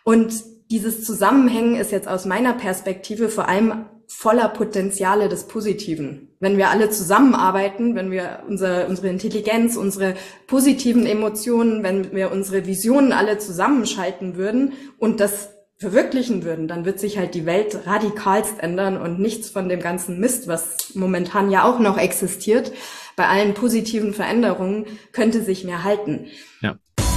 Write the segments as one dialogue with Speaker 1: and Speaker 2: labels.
Speaker 1: Und dieses Zusammenhängen ist jetzt aus meiner Perspektive vor allem voller Potenziale des Positiven. Wenn wir alle zusammenarbeiten, wenn wir unsere Intelligenz, unsere positiven Emotionen, wenn wir unsere Visionen alle zusammenschalten würden und das verwirklichen würden, dann wird sich halt die Welt radikalst ändern und nichts von dem ganzen Mist, was momentan ja auch noch existiert, bei allen positiven Veränderungen, könnte sich mehr halten.
Speaker 2: Ja.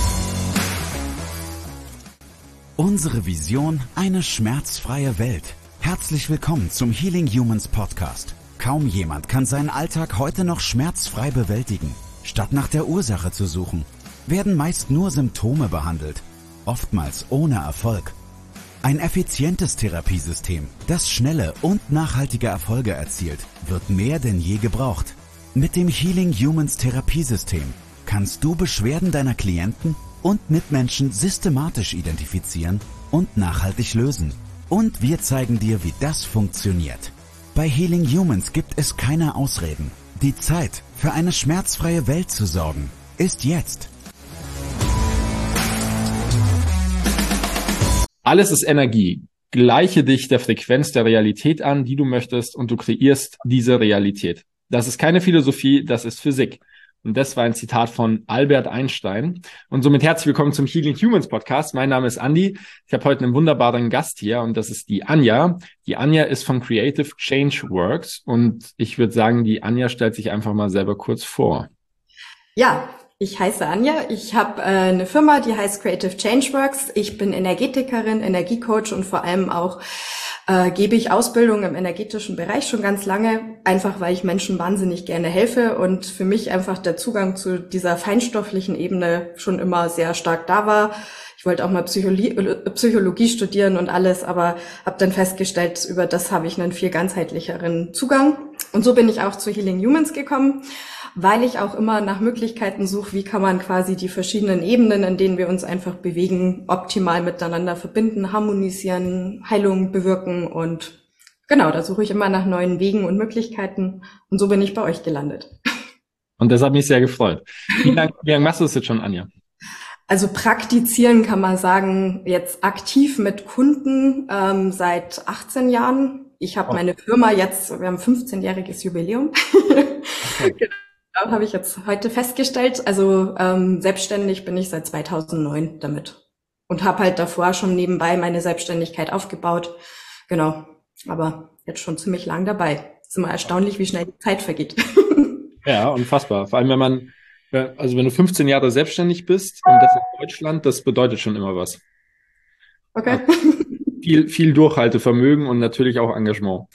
Speaker 3: Unsere Vision: eine schmerzfreie Welt. Herzlich willkommen zum Healing Humans Podcast. Kaum jemand kann seinen Alltag heute noch schmerzfrei bewältigen. Statt nach der Ursache zu suchen, werden meist nur Symptome behandelt, oftmals ohne Erfolg. Ein effizientes Therapiesystem, das schnelle und nachhaltige Erfolge erzielt, wird mehr denn je gebraucht. Mit dem Healing Humans Therapiesystem kannst du Beschwerden deiner Klienten und Mitmenschen systematisch identifizieren und nachhaltig lösen. Und wir zeigen dir, wie das funktioniert. Bei Healing Humans gibt es keine Ausreden. Die Zeit, für eine schmerzfreie Welt zu sorgen, ist jetzt.
Speaker 2: Alles ist Energie. Gleiche dich der Frequenz der Realität an, die du möchtest, und du kreierst diese Realität. Das ist keine Philosophie, das ist Physik. Und das war ein Zitat von Albert Einstein. Und somit herzlich willkommen zum Healing Humans Podcast. Mein Name ist Andi. Ich habe heute einen wunderbaren Gast hier und das ist die Anja. Die Anja ist von Creative Change Works und ich würde sagen, die Anja stellt sich einfach mal selber kurz vor.
Speaker 1: Ja, ich heiße Anja. Ich habe eine Firma, die heißt Creative Change Works. Ich bin Energetikerin, Energiecoach und vor allem auch gebe ich Ausbildung im energetischen Bereich schon ganz lange, einfach weil ich Menschen wahnsinnig gerne helfe und für mich einfach der Zugang zu dieser feinstofflichen Ebene schon immer sehr stark da war. Ich wollte auch mal Psychologie studieren und alles, aber habe dann festgestellt, über das habe ich einen viel ganzheitlicheren Zugang. Und so bin ich auch zu Healing Humans gekommen, weil ich auch immer nach Möglichkeiten suche, wie kann man quasi die verschiedenen Ebenen, in denen wir uns einfach bewegen, optimal miteinander verbinden, harmonisieren, Heilung bewirken. Und genau, da suche ich immer nach neuen Wegen und Möglichkeiten. Und so bin ich bei euch gelandet.
Speaker 2: Und das hat mich sehr gefreut. Wie lange machst du das jetzt schon, Anja?
Speaker 1: Also praktizieren kann man sagen, jetzt aktiv mit Kunden seit 18 Jahren. Ich habe meine Firma jetzt, wir haben 15-jähriges Jubiläum. Okay. Genau, habe ich jetzt heute festgestellt. Also selbstständig bin ich seit 2009 damit und habe halt davor schon nebenbei meine Selbstständigkeit aufgebaut. Genau, aber jetzt schon ziemlich lang dabei. Ist immer erstaunlich, wie schnell die Zeit vergeht.
Speaker 2: Ja, unfassbar. Vor allem, wenn du 15 Jahre selbstständig bist und das in Deutschland, das bedeutet schon immer was.
Speaker 1: Okay.
Speaker 2: Also viel Durchhaltevermögen und natürlich auch Engagement.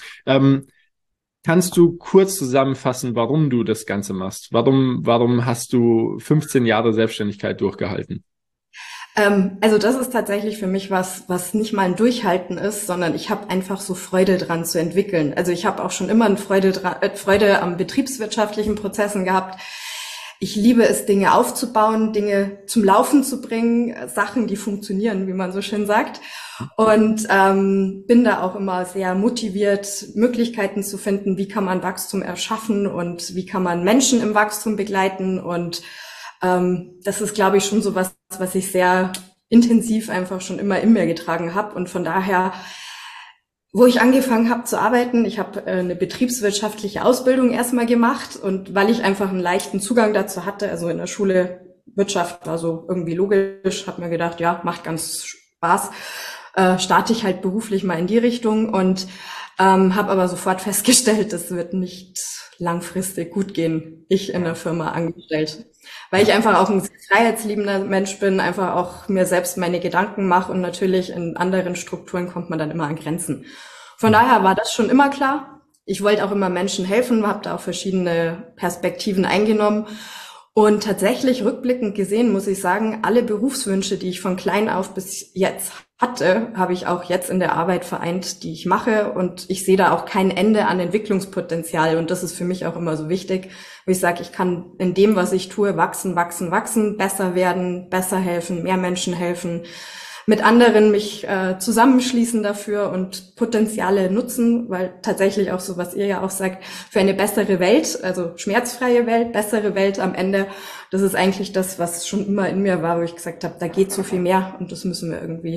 Speaker 2: Kannst du kurz zusammenfassen, warum du das Ganze machst? Warum hast du 15 Jahre Selbstständigkeit durchgehalten?
Speaker 1: Also das ist tatsächlich für mich was nicht mal ein Durchhalten ist, sondern ich habe einfach so Freude dran zu entwickeln. Also ich habe auch schon immer eine Freude am betriebswirtschaftlichen Prozessen gehabt. Ich liebe es, Dinge aufzubauen, Dinge zum Laufen zu bringen, Sachen, die funktionieren, wie man so schön sagt. Und bin da auch immer sehr motiviert, Möglichkeiten zu finden, wie kann man Wachstum erschaffen und wie kann man Menschen im Wachstum begleiten. Und das ist, glaube ich, schon so was ich sehr intensiv einfach schon immer in mir getragen habe. Und von daher, wo ich angefangen habe zu arbeiten, ich habe eine betriebswirtschaftliche Ausbildung erstmal gemacht und weil ich einfach einen leichten Zugang dazu hatte, also in der Schule Wirtschaft war so irgendwie logisch, habe mir gedacht, ja, macht ganz Spaß, starte ich halt beruflich mal in die Richtung und habe aber sofort festgestellt, das wird nicht langfristig gut gehen, ich in der Firma angestellt. Weil ich einfach auch ein freiheitsliebender Mensch bin, einfach auch mir selbst meine Gedanken mache und natürlich in anderen Strukturen kommt man dann immer an Grenzen. Von daher war das schon immer klar. Ich wollte auch immer Menschen helfen, habe da auch verschiedene Perspektiven eingenommen. Und tatsächlich rückblickend gesehen, muss ich sagen, alle Berufswünsche, die ich von klein auf bis jetzt hatte, habe ich auch jetzt in der Arbeit vereint, die ich mache. Und ich sehe da auch kein Ende an Entwicklungspotenzial. Und das ist für mich auch immer so wichtig, wo ich sage, ich kann in dem, was ich tue, wachsen, besser werden, besser helfen, mehr Menschen helfen, mit anderen mich zusammenschließen dafür und Potenziale nutzen, weil tatsächlich auch so, was ihr ja auch sagt, für eine bessere Welt, also schmerzfreie Welt, bessere Welt am Ende, das ist eigentlich das, was schon immer in mir war, wo ich gesagt habe, da geht so viel mehr und das müssen wir irgendwie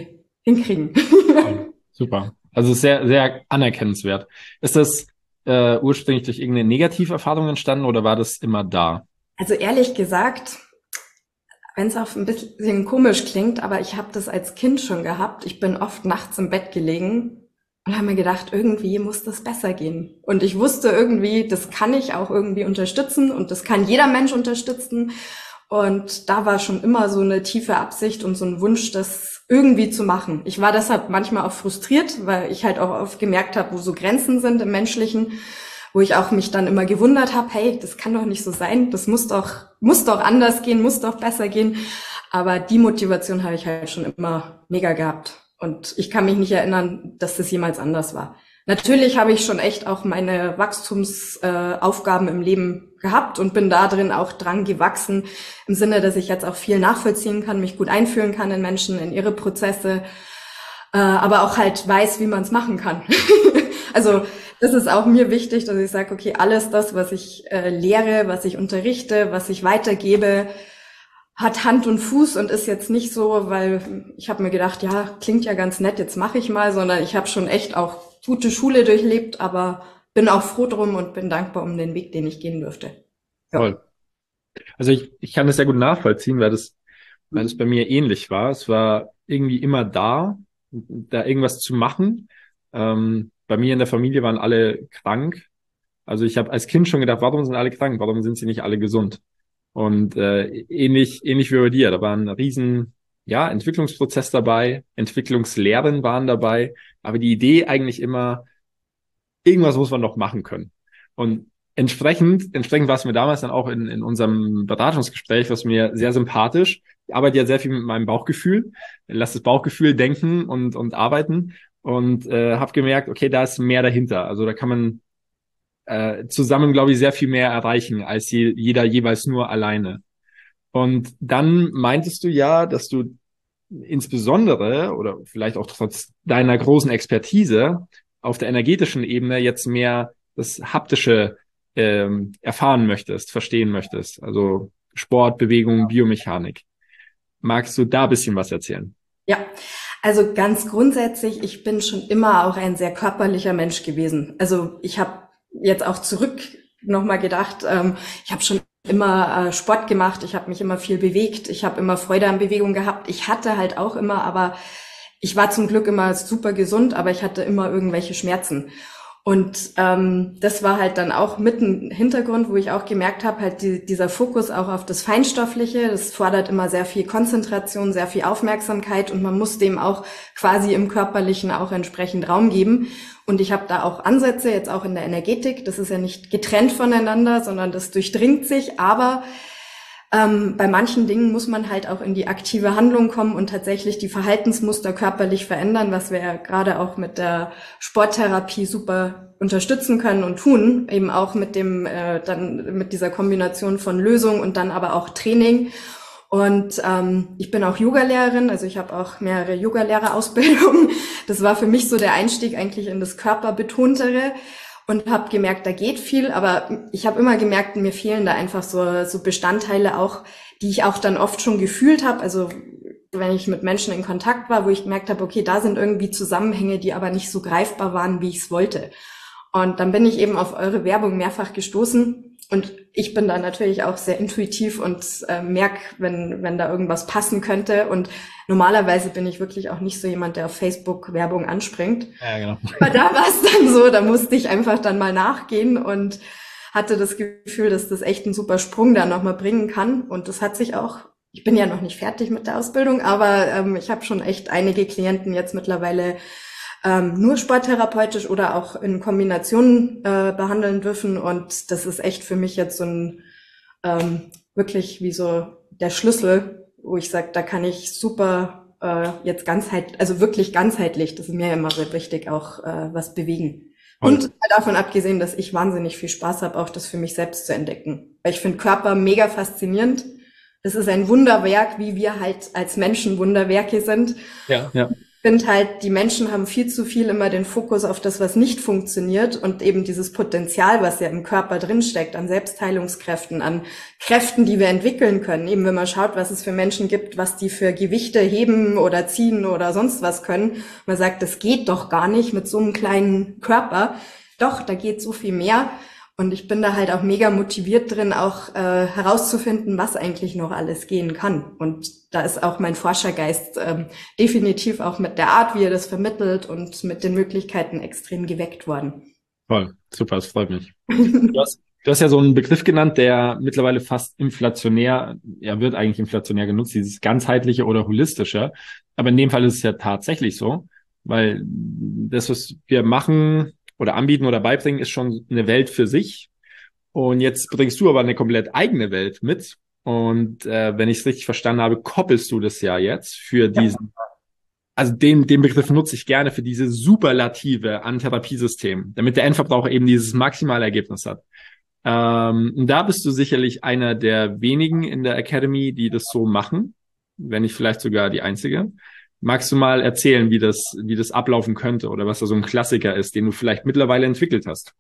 Speaker 1: hinkriegen.
Speaker 2: Super. Also sehr, sehr anerkennenswert. Ist das ursprünglich durch irgendeine Negativerfahrung entstanden oder war das immer da?
Speaker 1: Also ehrlich gesagt, wenn es auch ein bisschen komisch klingt, aber ich habe das als Kind schon gehabt. Ich bin oft nachts im Bett gelegen und habe mir gedacht, irgendwie muss das besser gehen. Und ich wusste irgendwie, das kann ich auch irgendwie unterstützen und das kann jeder Mensch unterstützen. Und da war schon immer so eine tiefe Absicht und so ein Wunsch, das irgendwie zu machen. Ich war deshalb manchmal auch frustriert, weil ich halt auch oft gemerkt habe, wo so Grenzen sind im Menschlichen, wo ich auch mich dann immer gewundert habe, hey, das kann doch nicht so sein, das muss doch anders gehen, muss doch besser gehen. Aber die Motivation habe ich halt schon immer mega gehabt. Und ich kann mich nicht erinnern, dass das jemals anders war. Natürlich habe ich schon echt auch meine Wachstumsaufgaben im Leben gehabt und bin da drin auch dran gewachsen, im Sinne, dass ich jetzt auch viel nachvollziehen kann, mich gut einfühlen kann in Menschen, in ihre Prozesse, aber auch halt weiß, wie man es machen kann. Also das ist auch mir wichtig, dass ich sage, okay, alles das, was ich lehre, was ich unterrichte, was ich weitergebe, hat Hand und Fuß und ist jetzt nicht so, weil ich habe mir gedacht, ja, klingt ja ganz nett, jetzt mache ich mal, sondern ich habe schon echt auch gute Schule durchlebt, aber bin auch froh drum und bin dankbar um den Weg, den ich gehen durfte. Ja.
Speaker 2: Toll. Also ich kann das sehr gut nachvollziehen, weil das bei mir ähnlich war. Es war irgendwie immer da irgendwas zu machen. Bei mir in der Familie waren alle krank. Also ich habe als Kind schon gedacht, warum sind alle krank? Warum sind sie nicht alle gesund? Und ähnlich wie bei dir, da war ein riesen Entwicklungsprozess dabei, Entwicklungslehren waren dabei, aber die Idee eigentlich immer, irgendwas muss man doch machen können. Und entsprechend war es mir damals dann auch in unserem Beratungsgespräch, was mir sehr sympathisch. Ich arbeite ja sehr viel mit meinem Bauchgefühl, lass das Bauchgefühl denken und arbeiten und habe gemerkt, okay, da ist mehr dahinter. Also da kann man zusammen, glaube ich, sehr viel mehr erreichen als jeder jeweils nur alleine. Und dann meintest du ja, dass du insbesondere oder vielleicht auch trotz deiner großen Expertise auf der energetischen Ebene jetzt mehr das Haptische erfahren möchtest, verstehen möchtest. Also Sport, Bewegung, Biomechanik. Magst du da ein bisschen was erzählen?
Speaker 1: Ja, also ganz grundsätzlich, ich bin schon immer auch ein sehr körperlicher Mensch gewesen. Also ich habe jetzt auch zurück nochmal gedacht, ich habe schon immer Sport gemacht, ich habe mich immer viel bewegt, ich habe immer Freude an Bewegung gehabt. Ich hatte halt auch immer, aber ich war zum Glück immer super gesund, aber ich hatte immer irgendwelche Schmerzen. Und das war halt dann auch mit ein Hintergrund, wo ich auch gemerkt habe, halt dieser Fokus auch auf das Feinstoffliche, das fordert immer sehr viel Konzentration, sehr viel Aufmerksamkeit und man muss dem auch quasi im Körperlichen auch entsprechend Raum geben. Und ich habe da auch Ansätze, jetzt auch in der Energetik, das ist ja nicht getrennt voneinander, sondern das durchdringt sich, aber bei manchen Dingen muss man halt auch in die aktive Handlung kommen und tatsächlich die Verhaltensmuster körperlich verändern, was wir ja gerade auch mit der Sporttherapie super unterstützen können und tun, eben auch mit dem dann mit dieser Kombination von Lösung und dann aber auch Training. Und ich bin auch Yogalehrerin, also ich habe auch mehrere Yogalehrerausbildungen. Das war für mich so der Einstieg eigentlich in das Körperbetontere. Und habe gemerkt, da geht viel, aber ich habe immer gemerkt, mir fehlen da einfach so Bestandteile auch, die ich auch dann oft schon gefühlt habe. Also wenn ich mit Menschen in Kontakt war, wo ich gemerkt habe, okay, da sind irgendwie Zusammenhänge, die aber nicht so greifbar waren, wie ich es wollte. Und dann bin ich eben auf eure Werbung mehrfach gestoßen. Und ich bin da natürlich auch sehr intuitiv und merke, wenn da irgendwas passen könnte. Und normalerweise bin ich wirklich auch nicht so jemand, der auf Facebook Werbung anspringt. Ja, genau. Aber da war es dann so, da musste ich einfach dann mal nachgehen und hatte das Gefühl, dass das echt einen super Sprung da nochmal bringen kann. Und das hat sich auch, ich bin ja noch nicht fertig mit der Ausbildung, aber ich habe schon echt einige Klienten jetzt mittlerweile nur sporttherapeutisch oder auch in Kombination behandeln dürfen. Und das ist echt für mich jetzt so ein wirklich wie so der Schlüssel, wo ich sage, da kann ich super jetzt wirklich ganzheitlich, das ist mir immer sehr wichtig, auch was bewegen. Und davon abgesehen, dass ich wahnsinnig viel Spaß habe, auch das für mich selbst zu entdecken. Weil ich finde Körper mega faszinierend. Das ist ein Wunderwerk, wie wir halt als Menschen Wunderwerke sind.
Speaker 2: Ja, ja.
Speaker 1: finde halt, die Menschen haben viel zu viel immer den Fokus auf das, was nicht funktioniert und eben dieses Potenzial, was ja im Körper drinsteckt, an Selbstheilungskräften, an Kräften, die wir entwickeln können. Eben wenn man schaut, was es für Menschen gibt, was die für Gewichte heben oder ziehen oder sonst was können. Man sagt, das geht doch gar nicht mit so einem kleinen Körper. Doch, da geht so viel mehr. Und ich bin da halt auch mega motiviert drin, auch herauszufinden, was eigentlich noch alles gehen kann. Und da ist auch mein Forschergeist definitiv auch mit der Art, wie er das vermittelt und mit den Möglichkeiten extrem geweckt worden.
Speaker 2: Toll, super, das freut mich. Du hast ja so einen Begriff genannt, der mittlerweile fast inflationär, er wird eigentlich inflationär genutzt, dieses ganzheitliche oder holistische. Aber in dem Fall ist es ja tatsächlich so, weil das, was wir machen oder anbieten oder beibringen, ist schon eine Welt für sich. Und jetzt bringst du aber eine komplett eigene Welt mit. Und wenn ich es richtig verstanden habe, koppelst du das ja jetzt für diesen, also den Begriff nutze ich gerne für diese Superlative an Therapiesystem, damit der Endverbraucher eben dieses maximale Ergebnis hat. Und da bist du sicherlich einer der wenigen in der Academy, die das so machen, wenn nicht vielleicht sogar die einzige. Magst du mal erzählen, wie das ablaufen könnte oder was da so ein Klassiker ist, den du vielleicht mittlerweile entwickelt hast?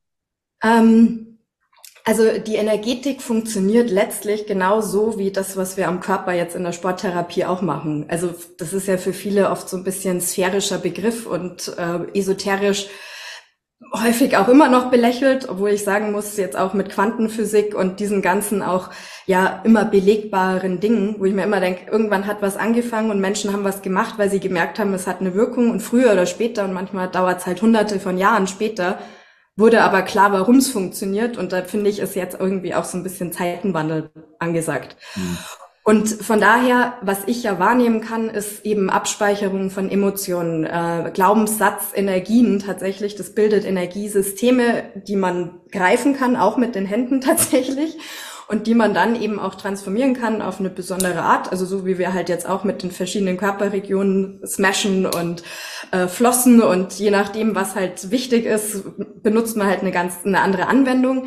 Speaker 1: Also die Energetik funktioniert letztlich genau so wie das, was wir am Körper jetzt in der Sporttherapie auch machen. Also das ist ja für viele oft so ein bisschen sphärischer Begriff und esoterisch häufig auch immer noch belächelt, obwohl ich sagen muss, jetzt auch mit Quantenphysik und diesen ganzen auch ja immer belegbaren Dingen, wo ich mir immer denke, irgendwann hat was angefangen und Menschen haben was gemacht, weil sie gemerkt haben, es hat eine Wirkung und früher oder später und manchmal dauert es halt hunderte von Jahren später, wurde aber klar, warum es funktioniert und da finde ich, ist jetzt irgendwie auch so ein bisschen Zeitenwandel angesagt. Und von daher, was ich ja wahrnehmen kann, ist eben Abspeicherung von Emotionen, Glaubenssatz, Energien tatsächlich. Das bildet Energiesysteme, die man greifen kann, auch mit den Händen tatsächlich. Und die man dann eben auch transformieren kann auf eine besondere Art. Also so wie wir halt jetzt auch mit den verschiedenen Körperregionen smashen und flossen und je nachdem, was halt wichtig ist, benutzt man halt eine andere Anwendung.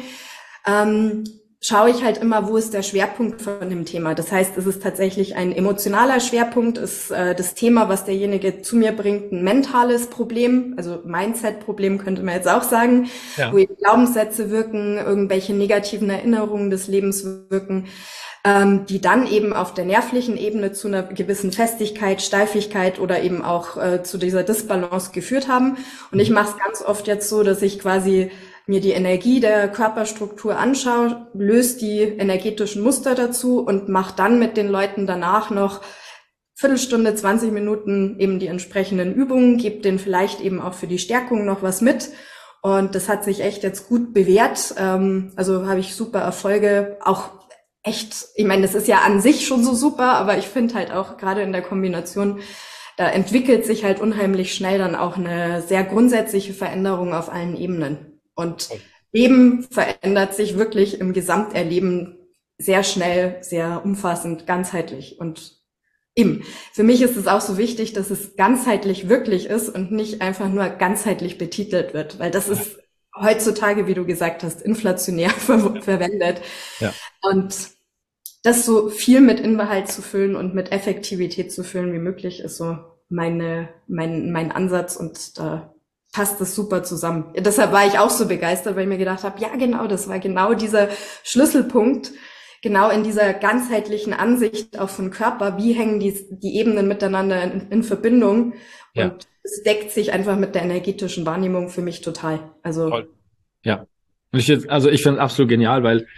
Speaker 1: Schaue ich halt immer, wo ist der Schwerpunkt von dem Thema. Das heißt, es ist tatsächlich ein emotionaler Schwerpunkt, ist das Thema, was derjenige zu mir bringt, ein mentales Problem, also Mindset-Problem könnte man jetzt auch sagen, wo eben Glaubenssätze wirken, irgendwelche negativen Erinnerungen des Lebens wirken, die dann eben auf der nervlichen Ebene zu einer gewissen Festigkeit, Steifigkeit oder eben auch zu dieser Disbalance geführt haben. Und ich mache es ganz oft jetzt so, dass ich quasi mir die Energie der Körperstruktur anschaue, löse die energetischen Muster dazu und mache dann mit den Leuten danach noch Viertelstunde, 20 Minuten eben die entsprechenden Übungen, gebe denen vielleicht eben auch für die Stärkung noch was mit. Und das hat sich echt jetzt gut bewährt. Also habe ich super Erfolge, auch echt, ich meine, das ist ja an sich schon so super, aber ich finde halt auch gerade in der Kombination, da entwickelt sich halt unheimlich schnell dann auch eine sehr grundsätzliche Veränderung auf allen Ebenen. Und Leben verändert sich wirklich im Gesamterleben sehr schnell, sehr umfassend, ganzheitlich. Und eben, für mich ist es auch so wichtig, dass es ganzheitlich wirklich ist und nicht einfach nur ganzheitlich betitelt wird, weil das ist heutzutage, wie du gesagt hast, inflationär verwendet.
Speaker 2: Ja.
Speaker 1: Und das so viel mit Inhalt zu füllen und mit Effektivität zu füllen wie möglich, ist so mein Ansatz und da passt das super zusammen. Deshalb war ich auch so begeistert, weil ich mir gedacht habe, ja genau, das war genau dieser Schlüsselpunkt, genau in dieser ganzheitlichen Ansicht auch von Körper, wie hängen die Ebenen miteinander in Verbindung und es deckt sich einfach mit der energetischen Wahrnehmung für mich total. Also
Speaker 2: toll. Ja, und ich finde es absolut genial, weil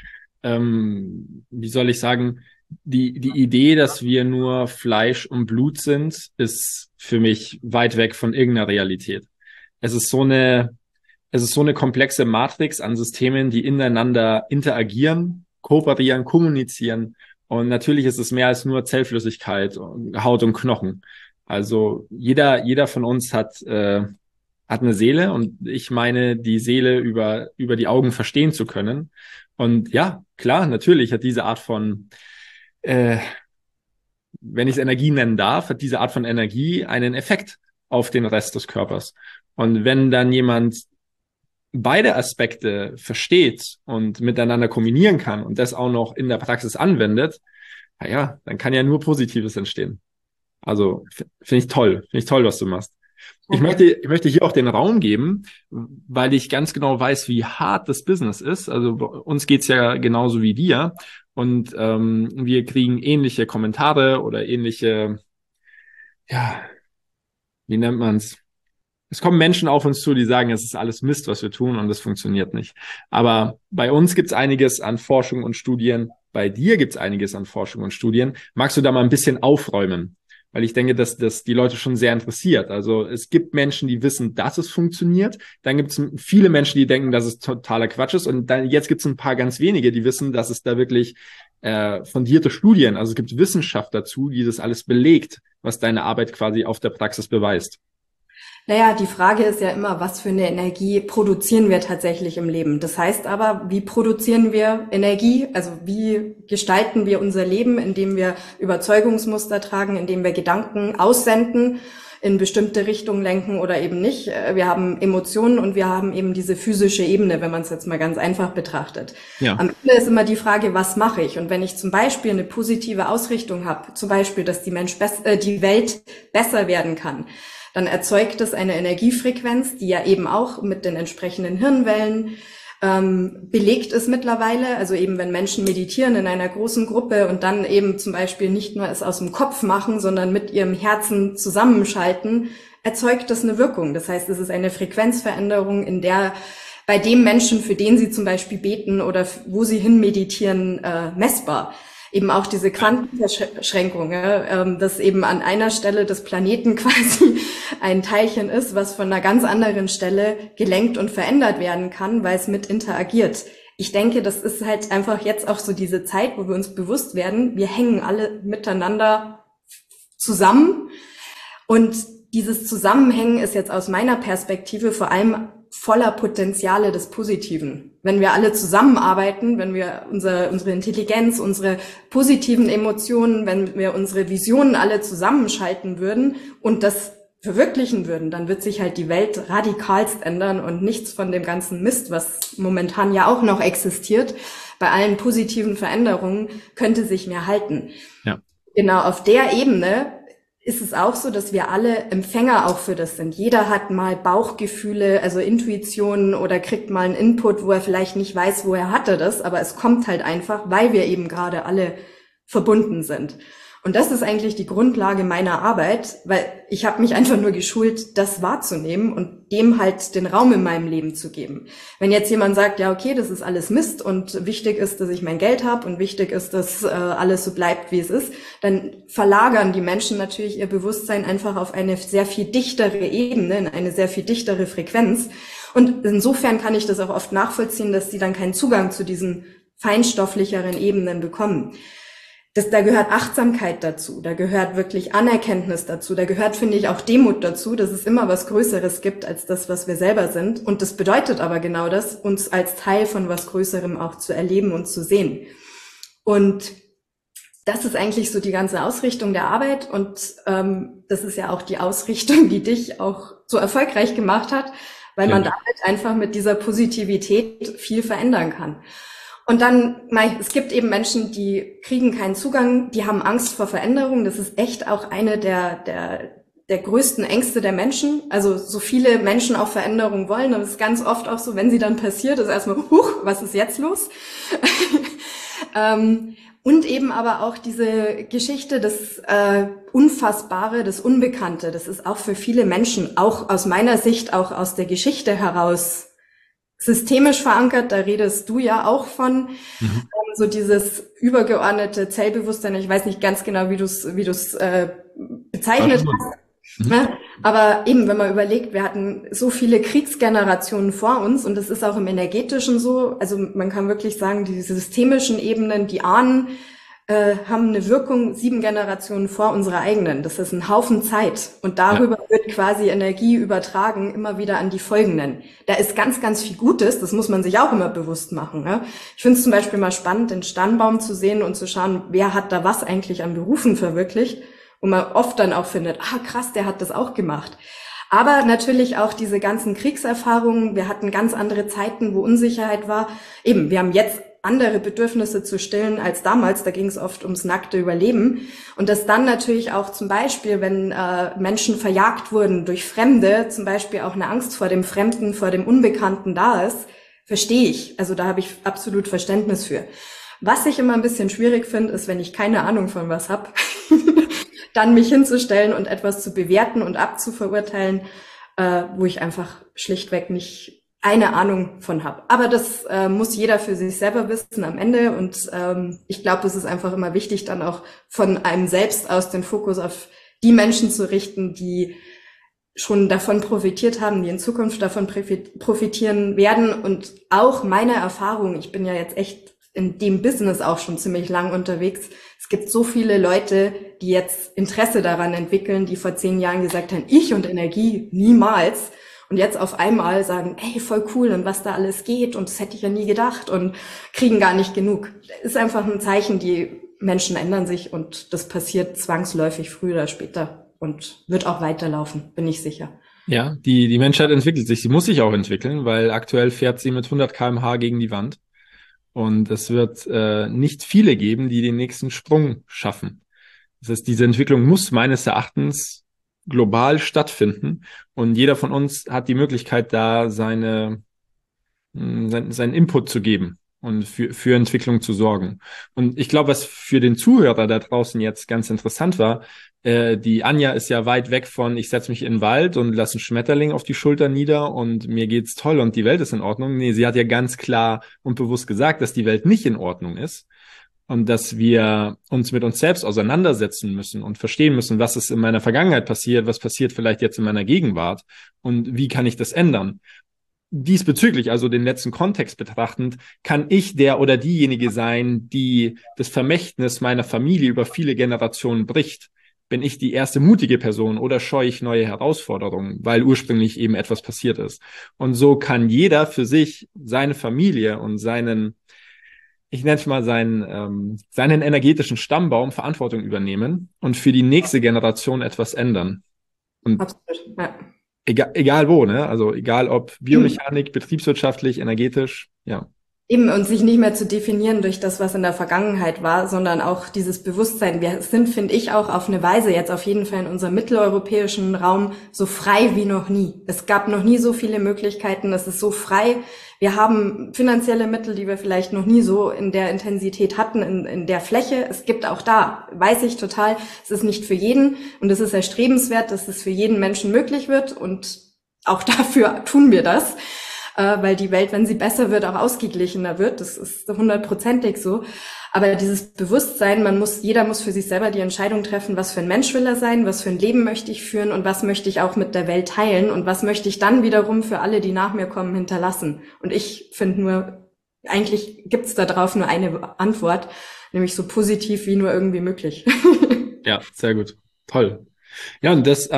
Speaker 2: wie soll ich sagen, die Idee, dass wir nur Fleisch und Blut sind, ist für mich weit weg von irgendeiner Realität. Es ist so eine komplexe Matrix an Systemen, die ineinander interagieren, kooperieren, kommunizieren. Und natürlich ist es mehr als nur Zellflüssigkeit, Haut und Knochen. Also jeder von uns hat eine Seele und ich meine, die Seele über die Augen verstehen zu können. Und ja, klar, natürlich hat diese Art von, wenn ich es Energie nennen darf, hat diese Art von Energie einen Effekt auf den Rest des Körpers. Und wenn dann jemand beide Aspekte versteht und miteinander kombinieren kann und das auch noch in der Praxis anwendet, naja, dann kann ja nur Positives entstehen. Also finde ich toll, was du machst. Ich
Speaker 1: Okay.
Speaker 2: möchte hier auch den Raum geben, weil ich ganz genau weiß, wie hart das Business ist. Also bei uns geht's ja genauso wie dir. Und wir kriegen ähnliche Kommentare oder ähnliche, ja, wie nennt man's? Es kommen Menschen auf uns zu, die sagen, es ist alles Mist, was wir tun und das funktioniert nicht. Aber bei uns gibt's einiges an Forschung und Studien. Bei dir gibt's einiges an Forschung und Studien. Magst du da mal ein bisschen aufräumen? Weil ich denke, dass das die Leute schon sehr interessiert. Also es gibt Menschen, die wissen, dass es funktioniert. Dann gibt es viele Menschen, die denken, dass es totaler Quatsch ist. Und dann jetzt gibt es ein paar ganz wenige, die wissen, dass es da wirklich fundierte Studien, also es gibt Wissenschaft dazu, die das alles belegt, was deine Arbeit quasi auf der Praxis beweist.
Speaker 1: Naja, die Frage ist ja immer, was für eine Energie produzieren wir tatsächlich im Leben? Das heißt aber, wie produzieren wir Energie? Also wie gestalten wir unser Leben, indem wir Überzeugungsmuster tragen, indem wir Gedanken aussenden, in bestimmte Richtungen lenken oder eben nicht? Wir haben Emotionen und wir haben eben diese physische Ebene, wenn man es jetzt mal ganz einfach betrachtet.
Speaker 2: Ja.
Speaker 1: Am Ende ist immer die Frage, was mache ich? Und wenn ich zum Beispiel eine positive Ausrichtung habe, zum Beispiel, dass die die Welt besser werden kann, dann erzeugt es eine Energiefrequenz, die ja eben auch mit den entsprechenden Hirnwellen belegt ist mittlerweile. Also eben, wenn Menschen meditieren in einer großen Gruppe und dann eben zum Beispiel nicht nur es aus dem Kopf machen, sondern mit ihrem Herzen zusammenschalten, erzeugt das eine Wirkung. Das heißt, es ist eine Frequenzveränderung, in der bei dem Menschen, für den sie zum Beispiel beten oder wo sie hin meditieren, messbar. Eben auch diese Quantenverschränkung, ja, dass eben an einer Stelle des Planeten quasi ein Teilchen ist, was von einer ganz anderen Stelle gelenkt und verändert werden kann, weil es mit interagiert. Ich denke, das ist halt einfach jetzt auch so diese Zeit, wo wir uns bewusst werden, wir hängen alle miteinander zusammen. Und dieses Zusammenhängen ist jetzt aus meiner Perspektive vor allem voller Potenziale des Positiven. Wenn wir alle zusammenarbeiten, wenn wir unsere Intelligenz, unsere positiven Emotionen, wenn wir unsere Visionen alle zusammenschalten würden und das verwirklichen würden, dann wird sich halt die Welt radikalst ändern und nichts von dem ganzen Mist, was momentan ja auch noch existiert, bei allen positiven Veränderungen, könnte sich mehr halten.
Speaker 2: Ja.
Speaker 1: Genau, auf der Ebene ist es auch so, dass wir alle Empfänger auch für das sind. Jeder hat mal Bauchgefühle, also Intuitionen oder kriegt mal einen Input, wo er vielleicht nicht weiß, woher hat er das, aber es kommt halt einfach, weil wir eben gerade alle verbunden sind. Und das ist eigentlich die Grundlage meiner Arbeit, weil ich habe mich einfach nur geschult, das wahrzunehmen und dem halt den Raum in meinem Leben zu geben. Wenn jetzt jemand sagt, ja okay, das ist alles Mist und wichtig ist, dass ich mein Geld habe und wichtig ist, dass alles so bleibt, wie es ist, dann verlagern die Menschen natürlich ihr Bewusstsein einfach auf eine sehr viel dichtere Ebene, in eine sehr viel dichtere Frequenz. Und insofern kann ich das auch oft nachvollziehen, dass sie dann keinen Zugang zu diesen feinstofflicheren Ebenen bekommen. Da gehört Achtsamkeit dazu, da gehört wirklich Anerkenntnis dazu, da gehört, finde ich, auch Demut dazu, dass es immer was Größeres gibt als das, was wir selber sind. Und das bedeutet aber genau das, uns als Teil von was Größerem auch zu erleben und zu sehen. Und das ist eigentlich so die ganze Ausrichtung der Arbeit und das ist ja auch die Ausrichtung, die dich auch so erfolgreich gemacht hat, weil man damit einfach mit dieser Positivität viel verändern kann. Und dann, es gibt eben Menschen, die kriegen keinen Zugang, die haben Angst vor Veränderung. Das ist echt auch eine der größten Ängste der Menschen. Also so viele Menschen auch Veränderung wollen, aber es ist ganz oft auch so, wenn sie dann passiert, ist erstmal, was ist jetzt los? Und eben aber auch diese Geschichte, das Unfassbare, das Unbekannte, das ist auch für viele Menschen, auch aus meiner Sicht, auch aus der Geschichte heraus, systemisch verankert, da redest du ja auch von, so dieses übergeordnete Zellbewusstsein. Ich weiß nicht ganz genau, wie du es bezeichnet hast. Ne? Aber eben, wenn man überlegt, wir hatten so viele Kriegsgenerationen vor uns und das ist auch im Energetischen so. Also man kann wirklich sagen, die systemischen Ebenen, die Ahnen, haben eine Wirkung 7 Generationen vor unserer eigenen. Das ist ein Haufen Zeit. Und darüber wird quasi Energie übertragen, immer wieder an die folgenden. Da ist ganz, ganz viel Gutes. Das muss man sich auch immer bewusst machen. Ne? Ich finde es zum Beispiel mal spannend, den Stammbaum zu sehen und zu schauen, wer hat da was eigentlich an Berufen verwirklicht. Und man oft dann auch findet, krass, der hat das auch gemacht. Aber natürlich auch diese ganzen Kriegserfahrungen. Wir hatten ganz andere Zeiten, wo Unsicherheit war. Eben, wir haben jetzt andere Bedürfnisse zu stillen als damals. Da ging es oft ums nackte Überleben. Und dass dann natürlich auch zum Beispiel, wenn Menschen verjagt wurden durch Fremde, zum Beispiel auch eine Angst vor dem Fremden, vor dem Unbekannten da ist, verstehe ich. Also da habe ich absolut Verständnis für. Was ich immer ein bisschen schwierig finde, ist, wenn ich keine Ahnung von was habe, dann mich hinzustellen und etwas zu bewerten und abzuverurteilen, wo ich einfach schlichtweg nicht eine Ahnung von habe. Aber das muss jeder für sich selber wissen am Ende. Und ich glaube, es ist einfach immer wichtig, dann auch von einem selbst aus den Fokus auf die Menschen zu richten, die schon davon profitiert haben, die in Zukunft davon profitieren werden. Und auch meine Erfahrung, ich bin ja jetzt echt in dem Business auch schon ziemlich lang unterwegs. Es gibt so viele Leute, die jetzt Interesse daran entwickeln, die vor 10 Jahren gesagt haben, ich und Energie niemals. Und jetzt auf einmal sagen, ey, voll cool und was da alles geht und das hätte ich ja nie gedacht und kriegen gar nicht genug. Ist einfach ein Zeichen, die Menschen ändern sich und das passiert zwangsläufig früher oder später und wird auch weiterlaufen, bin ich sicher.
Speaker 2: Ja, die Menschheit entwickelt sich. Sie muss sich auch entwickeln, weil aktuell fährt sie mit 100 km/h gegen die Wand. Und es wird nicht viele geben, die den nächsten Sprung schaffen. Das heißt, diese Entwicklung muss meines Erachtens global stattfinden. Und jeder von uns hat die Möglichkeit, da seinen Input zu geben und für Entwicklung zu sorgen. Und ich glaube, was für den Zuhörer da draußen jetzt ganz interessant war, die Anja ist ja weit weg von, ich setze mich in den Wald und lasse einen Schmetterling auf die Schulter nieder und mir geht's toll und die Welt ist in Ordnung. Nee, sie hat ja ganz klar und bewusst gesagt, dass die Welt nicht in Ordnung ist und dass wir uns mit uns selbst auseinandersetzen müssen und verstehen müssen, was ist in meiner Vergangenheit passiert, was passiert vielleicht jetzt in meiner Gegenwart und wie kann ich das ändern. Diesbezüglich, also den letzten Kontext betrachtend, kann ich der oder diejenige sein, die das Vermächtnis meiner Familie über viele Generationen bricht. Bin ich die erste mutige Person oder scheue ich neue Herausforderungen, weil ursprünglich eben etwas passiert ist? Und so kann jeder für sich, seine Familie und ich nenne es mal seinen energetischen Stammbaum Verantwortung übernehmen und für die nächste Generation etwas ändern. Und absolut, ja. Egal wo, ne? Also egal ob Biomechanik, betriebswirtschaftlich, energetisch, ja.
Speaker 1: Eben, und sich nicht mehr zu definieren durch das, was in der Vergangenheit war, sondern auch dieses Bewusstsein. Wir sind, finde ich, auch auf eine Weise jetzt auf jeden Fall in unserem mitteleuropäischen Raum so frei wie noch nie. Es gab noch nie so viele Möglichkeiten, es ist so frei. Wir haben finanzielle Mittel, die wir vielleicht noch nie so in der Intensität hatten, in der Fläche. Es gibt auch da, weiß ich total, es ist nicht für jeden und es ist erstrebenswert, dass es für jeden Menschen möglich wird und auch dafür tun wir das. Weil die Welt, wenn sie besser wird, auch ausgeglichener wird. Das ist 100%ig so. Aber dieses Bewusstsein, jeder muss für sich selber die Entscheidung treffen, was für ein Mensch will er sein, was für ein Leben möchte ich führen und was möchte ich auch mit der Welt teilen und was möchte ich dann wiederum für alle, die nach mir kommen, hinterlassen. Und ich finde eigentlich gibt's da drauf nur eine Antwort, nämlich so positiv wie nur irgendwie möglich.
Speaker 2: Ja, sehr gut. Toll. Ja, und das,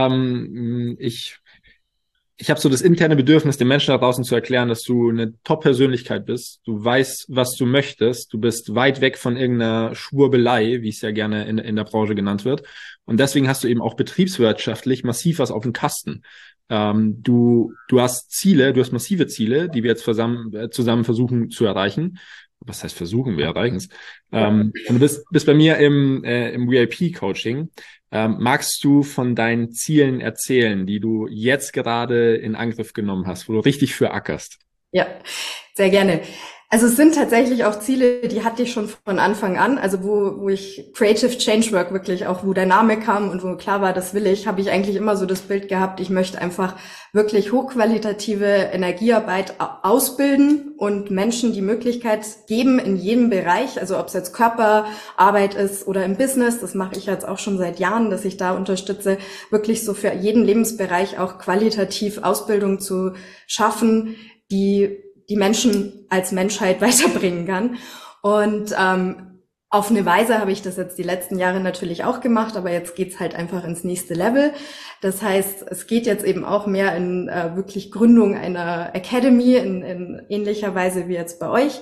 Speaker 2: ich habe so das interne Bedürfnis, den Menschen da draußen zu erklären, dass du eine Top-Persönlichkeit bist. Du weißt, was du möchtest. Du bist weit weg von irgendeiner Schwurbelei, wie es ja gerne in der Branche genannt wird. Und deswegen hast du eben auch betriebswirtschaftlich massiv was auf dem Kasten. Du hast Ziele, du hast massive Ziele, die wir jetzt zusammen versuchen zu erreichen. Was heißt versuchen? Wir erreichen es. Und du bist bei mir im VIP-Coaching. Magst du von deinen Zielen erzählen, die du jetzt gerade in Angriff genommen hast, wo du richtig für ackerst?
Speaker 1: Ja, sehr gerne. Also es sind tatsächlich auch Ziele, die hatte ich schon von Anfang an, also wo ich Creative Change Work wirklich auch, wo der Name kam und wo klar war, das will ich, habe ich eigentlich immer so das Bild gehabt, ich möchte einfach wirklich hochqualitative Energiearbeit ausbilden und Menschen die Möglichkeit geben in jedem Bereich, also ob es jetzt Körperarbeit ist oder im Business, das mache ich jetzt auch schon seit Jahren, dass ich da unterstütze, wirklich so für jeden Lebensbereich auch qualitativ Ausbildung zu schaffen, die Menschen als Menschheit weiterbringen kann. Und auf eine Weise habe ich das jetzt die letzten Jahre natürlich auch gemacht, aber jetzt geht's halt einfach ins nächste Level. Das heißt, es geht jetzt eben auch mehr in wirklich Gründung einer Academy in ähnlicher Weise wie jetzt bei euch,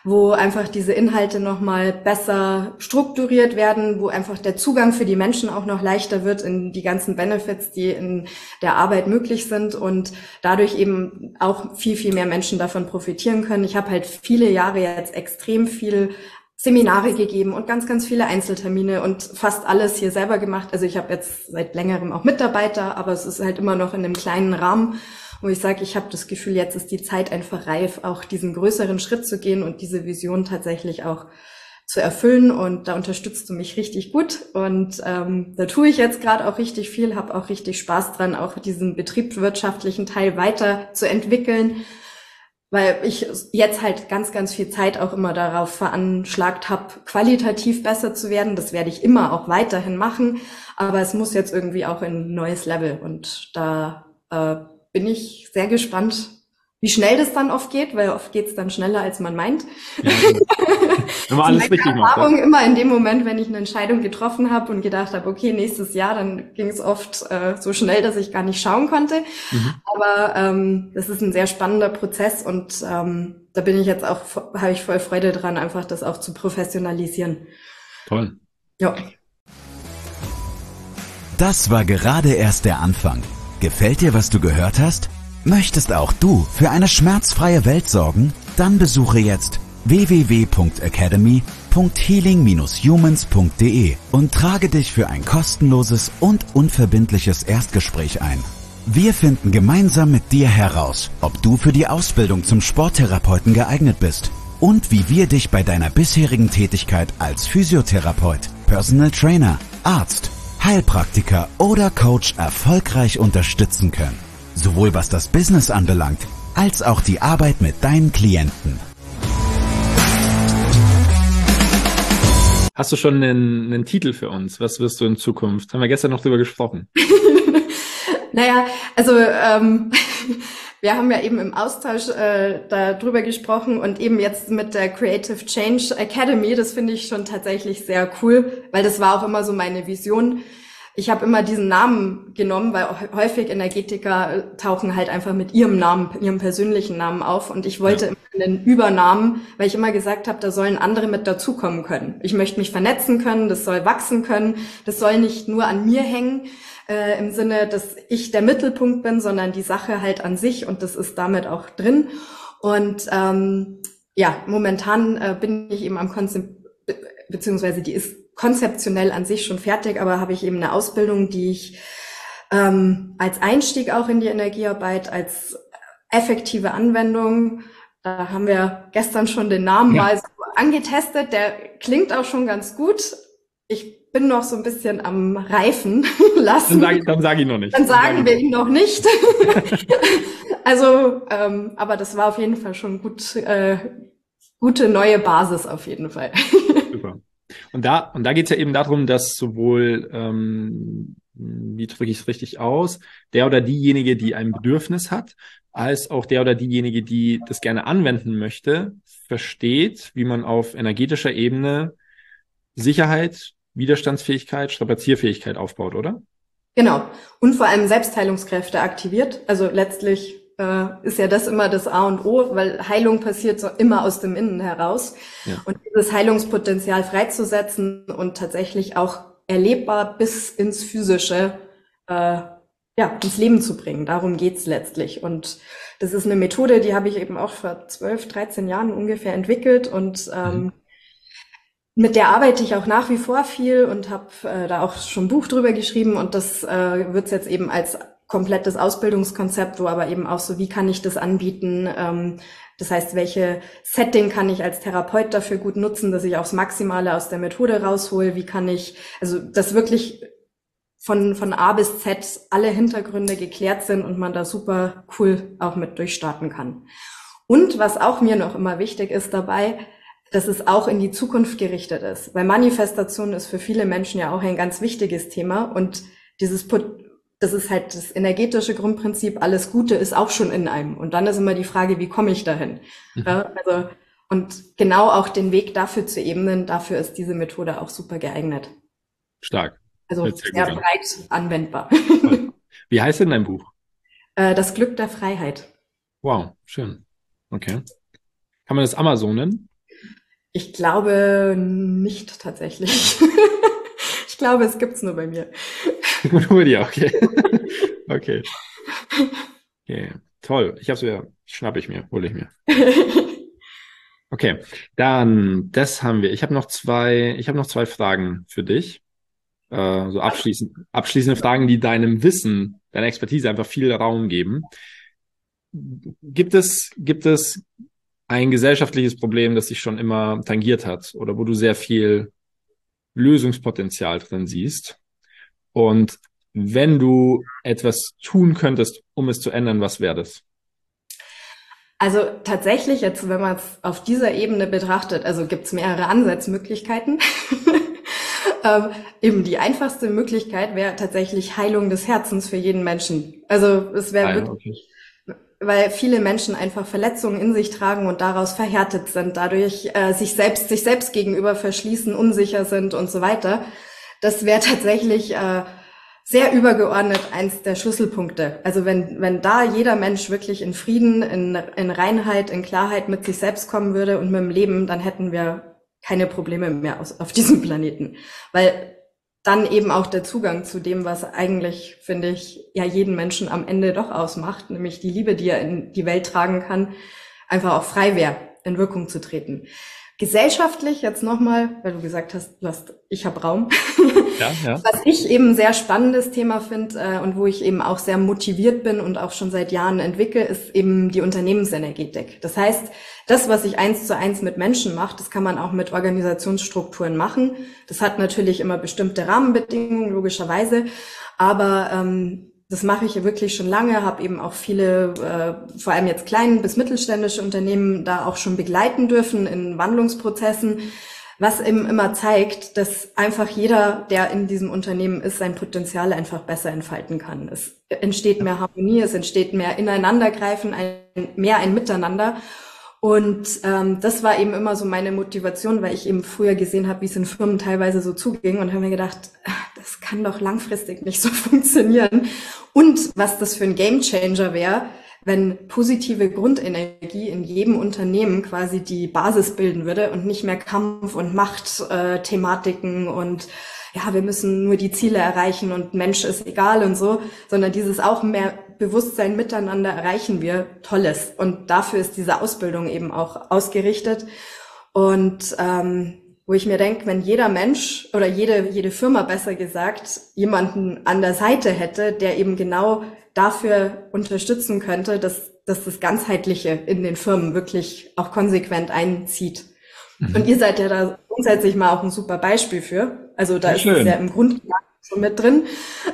Speaker 1: wo einfach diese Inhalte nochmal besser strukturiert werden, wo einfach der Zugang für die Menschen auch noch leichter wird in die ganzen Benefits, die in der Arbeit möglich sind und dadurch eben auch viel, viel mehr Menschen davon profitieren können. Ich habe halt viele Jahre jetzt extrem viel Seminare gegeben und ganz, ganz viele Einzeltermine und fast alles hier selber gemacht. Also ich habe jetzt seit längerem auch Mitarbeiter, aber es ist halt immer noch in einem kleinen Rahmen, wo ich sage, ich habe das Gefühl, jetzt ist die Zeit einfach reif, auch diesen größeren Schritt zu gehen und diese Vision tatsächlich auch zu erfüllen. Und da unterstützt du mich richtig gut. Und da tue ich jetzt gerade auch richtig viel, habe auch richtig Spaß dran, auch diesen betriebswirtschaftlichen Teil weiter zu entwickeln, weil ich jetzt halt ganz, ganz viel Zeit auch immer darauf veranschlagt habe, qualitativ besser zu werden. Das werde ich immer auch weiterhin machen, aber es muss jetzt irgendwie auch in ein neues Level. Und da bin ich sehr gespannt, wie schnell das dann oft geht, weil oft geht es dann schneller, als man meint.
Speaker 2: Ja, wenn man alles richtig macht.
Speaker 1: Erfahrung immer in dem Moment, wenn ich eine Entscheidung getroffen habe und gedacht habe, okay, nächstes Jahr, dann ging es oft so schnell, dass ich gar nicht schauen konnte. Aber das ist ein sehr spannender Prozess und da bin ich jetzt auch, habe ich voll Freude dran, einfach das auch zu professionalisieren.
Speaker 2: Toll.
Speaker 1: Ja.
Speaker 3: Das war gerade erst der Anfang. Gefällt dir, was du gehört hast? Möchtest auch du für eine schmerzfreie Welt sorgen? Dann besuche jetzt www.academy.healing-humans.de und trage dich für ein kostenloses und unverbindliches Erstgespräch ein. Wir finden gemeinsam mit dir heraus, ob du für die Ausbildung zum Sporttherapeuten geeignet bist und wie wir dich bei deiner bisherigen Tätigkeit als Physiotherapeut, Personal Trainer, Arzt, Heilpraktiker oder Coach erfolgreich unterstützen können. Sowohl was das Business anbelangt, als auch die Arbeit mit deinen Klienten.
Speaker 2: Hast du schon einen Titel für uns? Was wirst du in Zukunft? Haben wir gestern noch drüber gesprochen.
Speaker 1: Naja, also wir haben ja eben im Austausch darüber gesprochen und eben jetzt mit der Creative Change Academy, das finde ich schon tatsächlich sehr cool, weil das war auch immer so meine Vision. Ich habe immer diesen Namen genommen, weil häufig Energetiker tauchen halt einfach mit ihrem Namen, ihrem persönlichen Namen auf und ich wollte immer einen Übernamen, weil ich immer gesagt habe, da sollen andere mit dazukommen können. Ich möchte mich vernetzen können, das soll wachsen können, das soll nicht nur an mir hängen, im Sinne, dass ich der Mittelpunkt bin, sondern die Sache halt an sich und das ist damit auch drin. Und momentan bin ich eben am Konzept, beziehungsweise die ist konzeptionell an sich schon fertig, aber habe ich eben eine Ausbildung, die ich als Einstieg auch in die Energiearbeit, als effektive Anwendung, da haben wir gestern schon den Namen mal so angetestet, der klingt auch schon ganz gut. Ich bin noch so ein bisschen am Reifen lassen.
Speaker 2: Dann sag ich noch nicht.
Speaker 1: Dann sagen wir ihn noch nicht. Also, aber das war auf jeden Fall schon gute neue Basis auf jeden Fall.
Speaker 2: Super. Und da geht es ja eben darum, dass sowohl, wie drücke ich es richtig aus, der oder diejenige, die ein Bedürfnis hat, als auch der oder diejenige, die das gerne anwenden möchte, versteht, wie man auf energetischer Ebene Sicherheit, Widerstandsfähigkeit, Strapazierfähigkeit aufbaut, oder?
Speaker 1: Genau. Und vor allem Selbstheilungskräfte aktiviert. Also letztlich ist ja das immer das A und O, weil Heilung passiert so immer aus dem Innen heraus. Ja. Und dieses Heilungspotenzial freizusetzen und tatsächlich auch erlebbar bis ins Physische ins Leben zu bringen. Darum geht's letztlich. Und das ist eine Methode, die habe ich eben auch vor 12, 13 Jahren ungefähr entwickelt und mit der arbeite ich auch nach wie vor viel und habe da auch schon ein Buch drüber geschrieben und das wird's jetzt eben als komplettes Ausbildungskonzept, wo aber eben auch so, wie kann ich das anbieten? Das heißt, welche Setting kann ich als Therapeut dafür gut nutzen, dass ich auch das Maximale aus der Methode raushole? Wie kann ich, also das wirklich von A bis Z alle Hintergründe geklärt sind und man da super cool auch mit durchstarten kann. Und was auch mir noch immer wichtig ist dabei, dass es auch in die Zukunft gerichtet ist. Weil Manifestation ist für viele Menschen ja auch ein ganz wichtiges Thema und das ist halt das energetische Grundprinzip, alles Gute ist auch schon in einem. Und dann ist immer die Frage, wie komme ich dahin? Ja, also, und genau auch den Weg dafür zu ebnen, dafür ist diese Methode auch super geeignet.
Speaker 2: Stark.
Speaker 1: Also sehr breit anwendbar.
Speaker 2: Wie heißt denn dein Buch?
Speaker 1: Das Glück der Freiheit.
Speaker 2: Wow, schön. Okay. Kann man das Amazonen?
Speaker 1: Ich glaube nicht tatsächlich. Ich glaube, es gibt's nur bei mir.
Speaker 2: Nur bei dir, okay. Okay. Okay. Toll. Ich hab's wieder. Schnapp ich mir, hole ich mir. Okay. Dann, das haben wir. Ich habe noch zwei Fragen für dich. So abschließende Fragen, die deinem Wissen, deiner Expertise einfach viel Raum geben. Gibt es ein gesellschaftliches Problem, das dich schon immer tangiert hat oder wo du sehr viel Lösungspotenzial drin siehst? Und wenn du etwas tun könntest, um es zu ändern, was wäre das?
Speaker 1: Also tatsächlich, jetzt, wenn man es auf dieser Ebene betrachtet, also gibt's mehrere Ansatzmöglichkeiten. Eben die einfachste Möglichkeit wäre tatsächlich Heilung des Herzens für jeden Menschen. Also es wäre wirklich,
Speaker 2: Okay.
Speaker 1: weil viele Menschen einfach Verletzungen in sich tragen und daraus verhärtet sind, dadurch sich selbst gegenüber verschließen, unsicher sind und so weiter. Das wäre tatsächlich sehr übergeordnet eins der Schlüsselpunkte. Also wenn da jeder Mensch wirklich in Frieden, in Reinheit, in Klarheit mit sich selbst kommen würde und mit dem Leben, dann hätten wir keine Probleme mehr auf diesem Planeten. Weil dann eben auch der Zugang zu dem, was eigentlich, finde ich, ja jeden Menschen am Ende doch ausmacht, nämlich die Liebe, die er in die Welt tragen kann, einfach auch frei wäre, in Wirkung zu treten. Gesellschaftlich jetzt nochmal, weil du gesagt hast, ich habe Raum.
Speaker 2: Ja.
Speaker 1: Was ich eben ein sehr spannendes Thema finde und wo ich eben auch sehr motiviert bin und auch schon seit Jahren entwickle, ist eben die Unternehmensenergetik. Das heißt, das, was ich 1:1 mit Menschen mache, das kann man auch mit Organisationsstrukturen machen. Das hat natürlich immer bestimmte Rahmenbedingungen, logischerweise, aber das mache ich ja wirklich schon lange, habe eben auch viele, vor allem jetzt kleine bis mittelständische Unternehmen da auch schon begleiten dürfen in Wandlungsprozessen, was eben immer zeigt, dass einfach jeder, der in diesem Unternehmen ist, sein Potenzial einfach besser entfalten kann. Es entsteht mehr Harmonie, es entsteht mehr Ineinandergreifen, mehr ein Miteinander. Und das war eben immer so meine Motivation, weil ich eben früher gesehen habe, wie es in Firmen teilweise so zuging und habe mir gedacht, das kann doch langfristig nicht so funktionieren. Und was das für ein Gamechanger wäre, wenn positive Grundenergie in jedem Unternehmen quasi die Basis bilden würde und nicht mehr Kampf- und Machtthematiken und ja, wir müssen nur die Ziele erreichen und Mensch ist egal und so, sondern dieses auch mehr Bewusstsein miteinander erreichen wir Tolles. Und dafür ist diese Ausbildung eben auch ausgerichtet. Und wo ich mir denke, wenn jeder Mensch oder jede Firma besser gesagt jemanden an der Seite hätte, der eben genau dafür unterstützen könnte, dass das Ganzheitliche in den Firmen wirklich auch konsequent einzieht. Und ihr seid ja da grundsätzlich mal auch ein super Beispiel für. Also da ist es ja im Grundgedanken schon mit drin.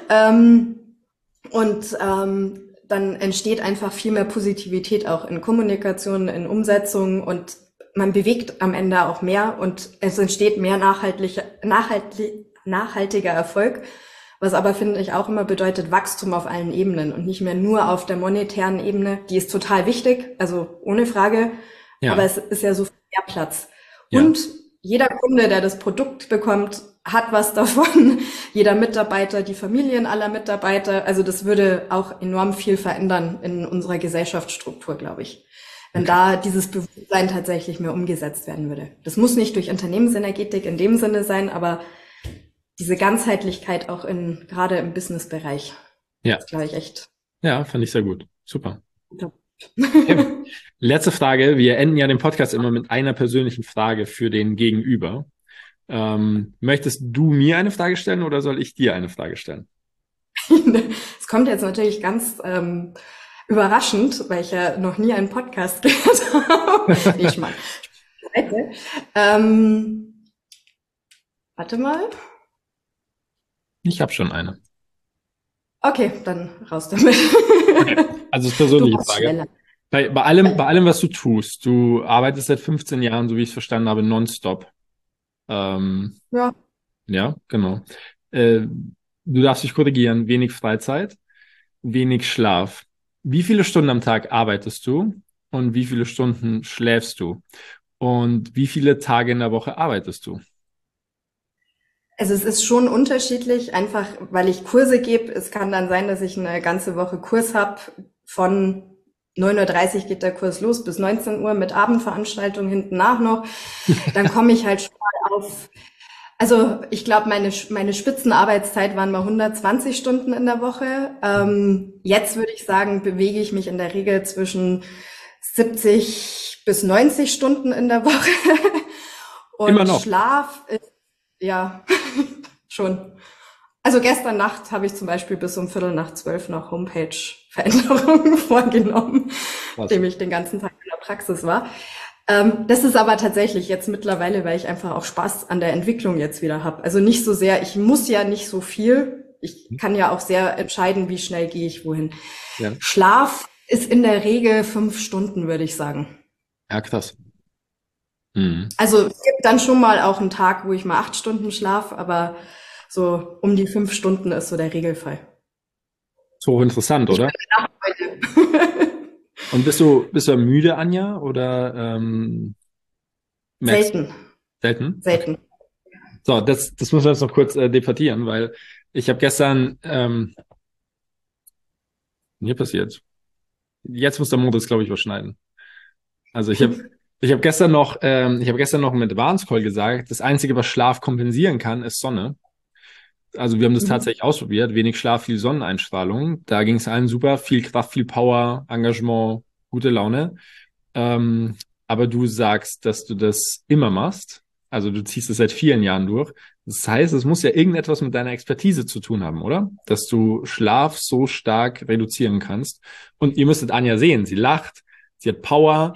Speaker 1: Dann entsteht einfach viel mehr Positivität auch in Kommunikation, in Umsetzung und man bewegt am Ende auch mehr und es entsteht mehr nachhaltiger Erfolg, was aber, finde ich, auch immer bedeutet Wachstum auf allen Ebenen und nicht mehr nur auf der monetären Ebene. Die ist total wichtig, also ohne Frage, aber es ist ja so viel mehr Platz.
Speaker 2: Ja.
Speaker 1: Und jeder Kunde, der das Produkt bekommt, hat was davon. Jeder Mitarbeiter, die Familien aller Mitarbeiter. Also das würde auch enorm viel verändern in unserer Gesellschaftsstruktur, glaube ich. Wenn da dieses Bewusstsein tatsächlich mehr umgesetzt werden würde. Das muss nicht durch Unternehmensenergetik in dem Sinne sein, aber diese Ganzheitlichkeit auch gerade im Businessbereich.
Speaker 2: Ja.
Speaker 1: Das glaube ich echt.
Speaker 2: Ja, fand ich sehr gut. Super.
Speaker 1: Top.
Speaker 2: Okay. Letzte Frage. Wir enden ja den Podcast immer mit einer persönlichen Frage für den Gegenüber. Möchtest du mir eine Frage stellen oder soll ich dir eine Frage stellen?
Speaker 1: Es kommt jetzt natürlich ganz überraschend, weil ich ja noch nie einen Podcast gehört habe. Ich meine, warte mal.
Speaker 2: Ich habe schon eine.
Speaker 1: Okay, dann raus damit.
Speaker 2: Okay. Also es ist persönliche Frage. Bei allem, was du tust, du arbeitest seit 15 Jahren, so wie ich es verstanden habe, nonstop.
Speaker 1: Ja.
Speaker 2: Ja, genau. Du darfst dich korrigieren, wenig Freizeit, wenig Schlaf. Wie viele Stunden am Tag arbeitest du und wie viele Stunden schläfst du? Und wie viele Tage in der Woche arbeitest du?
Speaker 1: Also es ist schon unterschiedlich, einfach weil ich Kurse gebe. Es kann dann sein, dass ich eine ganze Woche Kurs habe von 9:30 Uhr geht der Kurs los, bis 19 Uhr mit Abendveranstaltung hinten nach noch. Dann komme ich halt schon mal auf, also ich glaube, meine Spitzenarbeitszeit waren mal 120 Stunden in der Woche. Jetzt würde ich sagen, bewege ich mich in der Regel zwischen 70 bis 90 Stunden in der Woche. Und
Speaker 2: Immer noch.
Speaker 1: Schlaf ist, ja, schon. Also gestern Nacht habe ich zum Beispiel bis um 11:45 noch Homepage-Veränderungen vorgenommen, nachdem ich den ganzen Tag in der Praxis war. Das ist aber tatsächlich jetzt mittlerweile, weil ich einfach auch Spaß an der Entwicklung jetzt wieder habe. Also nicht so sehr, ich muss ja nicht so viel. Ich kann ja auch sehr entscheiden, wie schnell gehe ich wohin.
Speaker 2: Ja.
Speaker 1: Schlaf ist in der Regel 5 Stunden, würde ich sagen.
Speaker 2: Ja, krass. Mhm.
Speaker 1: Also es gibt dann schon mal auch einen Tag, wo ich mal 8 Stunden schlafe, aber so um die 5 Stunden ist so der Regelfall.
Speaker 2: So interessant, oder? Und bist du müde, Anja, oder merkst-
Speaker 1: Selten,
Speaker 2: selten?
Speaker 1: selten.
Speaker 2: So, das müssen wir jetzt noch kurz debattieren, weil ich habe gestern, hier passiert. Jetzt muss der Modus, glaube ich, überschneiden. Also ich habe gestern noch im Advance Call gesagt, das Einzige, was Schlaf kompensieren kann, ist Sonne. Also wir haben das tatsächlich ausprobiert, wenig Schlaf, viel Sonneneinstrahlung. Da ging es allen super, viel Kraft, viel Power, Engagement, gute Laune. Aber du sagst, dass du das immer machst. Also du ziehst es seit vielen Jahren durch. Das heißt, es muss ja irgendetwas mit deiner Expertise zu tun haben, oder? Dass du Schlaf so stark reduzieren kannst. Und ihr müsstet Anja sehen, sie lacht, sie hat Power.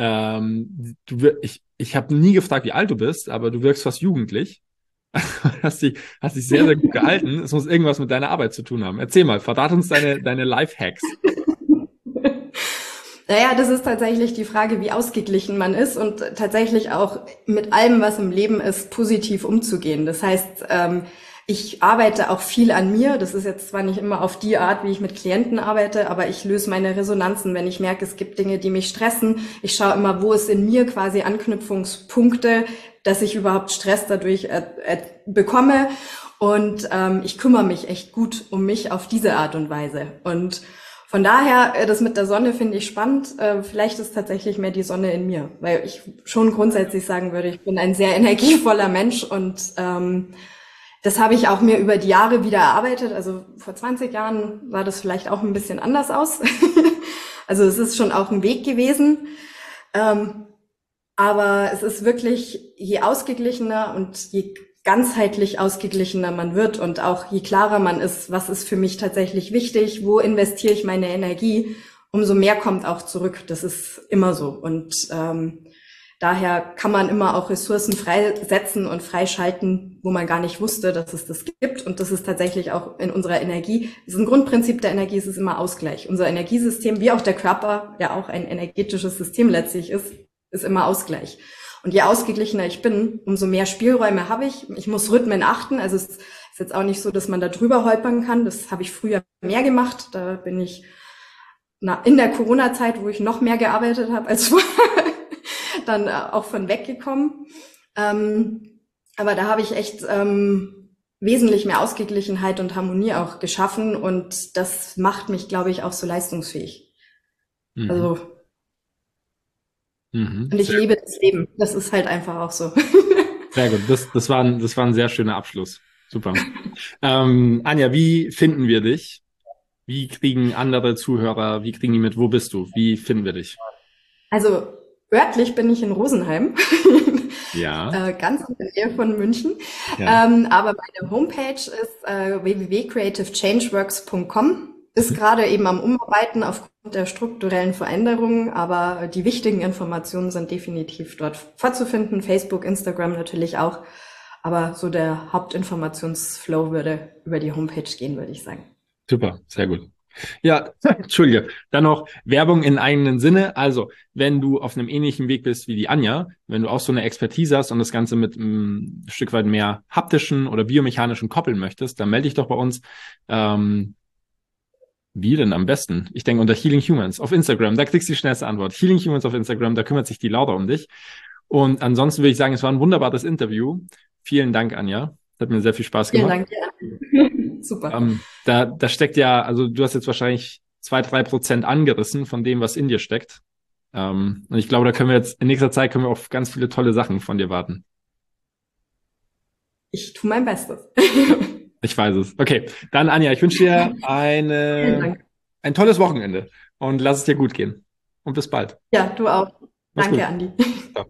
Speaker 2: Ich habe nie gefragt, wie alt du bist, aber du wirkst fast jugendlich. Hast dich sehr, sehr gut gehalten. Es muss irgendwas mit deiner Arbeit zu tun haben. Erzähl mal, verrat uns deine Lifehacks.
Speaker 1: Naja, das ist tatsächlich die Frage, wie ausgeglichen man ist und tatsächlich auch mit allem, was im Leben ist, positiv umzugehen. Das heißt, ich arbeite auch viel an mir. Das ist jetzt zwar nicht immer auf die Art, wie ich mit Klienten arbeite, aber ich löse meine Resonanzen, wenn ich merke, es gibt Dinge, die mich stressen. Ich schaue immer, wo es in mir quasi Anknüpfungspunkte, dass ich überhaupt Stress dadurch bekomme. Und ich kümmere mich echt gut um mich auf diese Art und Weise. Und von daher, das mit der Sonne finde ich spannend. Vielleicht ist tatsächlich mehr die Sonne in mir, weil ich schon grundsätzlich sagen würde, ich bin ein sehr energievoller Mensch und das habe ich auch mir über die Jahre wieder erarbeitet. Also vor 20 Jahren sah das vielleicht auch ein bisschen anders aus. Also es ist schon auch ein Weg gewesen. Aber es ist wirklich, je ausgeglichener und je ganzheitlich ausgeglichener man wird und auch je klarer man ist, was ist für mich tatsächlich wichtig, wo investiere ich meine Energie, umso mehr kommt auch zurück. Das ist immer so. Und daher kann man immer auch Ressourcen freisetzen und freischalten, wo man gar nicht wusste, dass es das gibt. Und das ist tatsächlich auch in unserer Energie. Das ist ein Grundprinzip der Energie, es ist immer Ausgleich. Unser Energiesystem, wie auch der Körper, ja auch ein energetisches System letztlich ist immer Ausgleich. Und je ausgeglichener ich bin, umso mehr Spielräume habe ich. Ich muss Rhythmen achten. Also es ist jetzt auch nicht so, dass man da drüber holpern kann. Das habe ich früher mehr gemacht. Da bin ich in der Corona-Zeit, wo ich noch mehr gearbeitet habe als vorher, dann auch von weggekommen. Aber da habe ich echt wesentlich mehr Ausgeglichenheit und Harmonie auch geschaffen. Und das macht mich, glaube ich, auch so leistungsfähig.
Speaker 2: Mhm.
Speaker 1: Also und ich liebe das Leben. Das ist halt einfach auch so.
Speaker 2: Sehr gut. Das war ein sehr schöner Abschluss. Super. Anja, wie finden wir dich? Wie kriegen andere Zuhörer, wie kriegen die mit, wo bist du? Wie finden wir dich?
Speaker 1: Also örtlich bin ich in Rosenheim.
Speaker 2: Ja.
Speaker 1: Ganz in der Nähe von München.
Speaker 2: Ja.
Speaker 1: Aber meine Homepage ist www.creativechangeworks.com. Ist gerade eben am Umarbeiten aufgrund der strukturellen Veränderungen, aber die wichtigen Informationen sind definitiv dort vorzufinden. Facebook, Instagram natürlich auch. Aber so der Hauptinformationsflow würde über die Homepage gehen, würde ich sagen.
Speaker 2: Super, sehr gut. Ja, Entschuldige. Dann noch Werbung in eigenen Sinne. Also, wenn du auf einem ähnlichen Weg bist wie die Anja, wenn du auch so eine Expertise hast und das Ganze mit ein Stück weit mehr haptischen oder biomechanischen koppeln möchtest, dann melde dich doch bei uns. Wie denn am besten? Ich denke unter Healing Humans auf Instagram, da kriegst du die schnellste Antwort. Healing Humans auf Instagram, da kümmert sich die Laura um dich. Und ansonsten würde ich sagen, es war ein wunderbares Interview. Vielen Dank, Anja. Das hat mir sehr viel Spaß gemacht.
Speaker 1: Vielen Dank. Ja. Super.
Speaker 2: Da steckt ja, also du hast jetzt wahrscheinlich 2-3% angerissen von dem, was in dir steckt. Und ich glaube, da können wir jetzt in nächster Zeit auf ganz viele tolle Sachen von dir warten.
Speaker 1: Ich tue mein Bestes.
Speaker 2: Ich weiß es. Okay, dann Anja, ich wünsche dir ein tolles Wochenende und lass es dir gut gehen. Und bis bald.
Speaker 1: Ja, du auch.
Speaker 2: Mach's
Speaker 1: Danke,
Speaker 2: gut.
Speaker 1: Andi.
Speaker 2: Ja.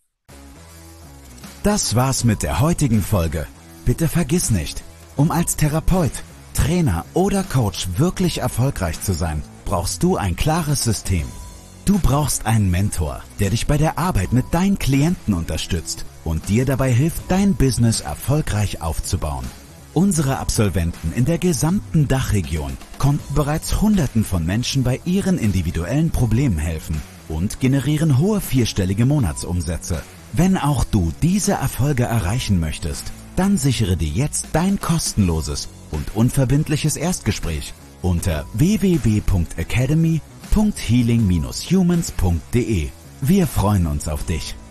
Speaker 3: Das war's mit der heutigen Folge. Bitte vergiss nicht, um als Therapeut, Trainer oder Coach wirklich erfolgreich zu sein, brauchst du ein klares System. Du brauchst einen Mentor, der dich bei der Arbeit mit deinen Klienten unterstützt und dir dabei hilft, dein Business erfolgreich aufzubauen. Unsere Absolventen in der gesamten Dachregion konnten bereits Hunderten von Menschen bei ihren individuellen Problemen helfen und generieren hohe vierstellige Monatsumsätze. Wenn auch du diese Erfolge erreichen möchtest, dann sichere dir jetzt dein kostenloses und unverbindliches Erstgespräch unter www.academy.healing-humans.de. Wir freuen uns auf dich.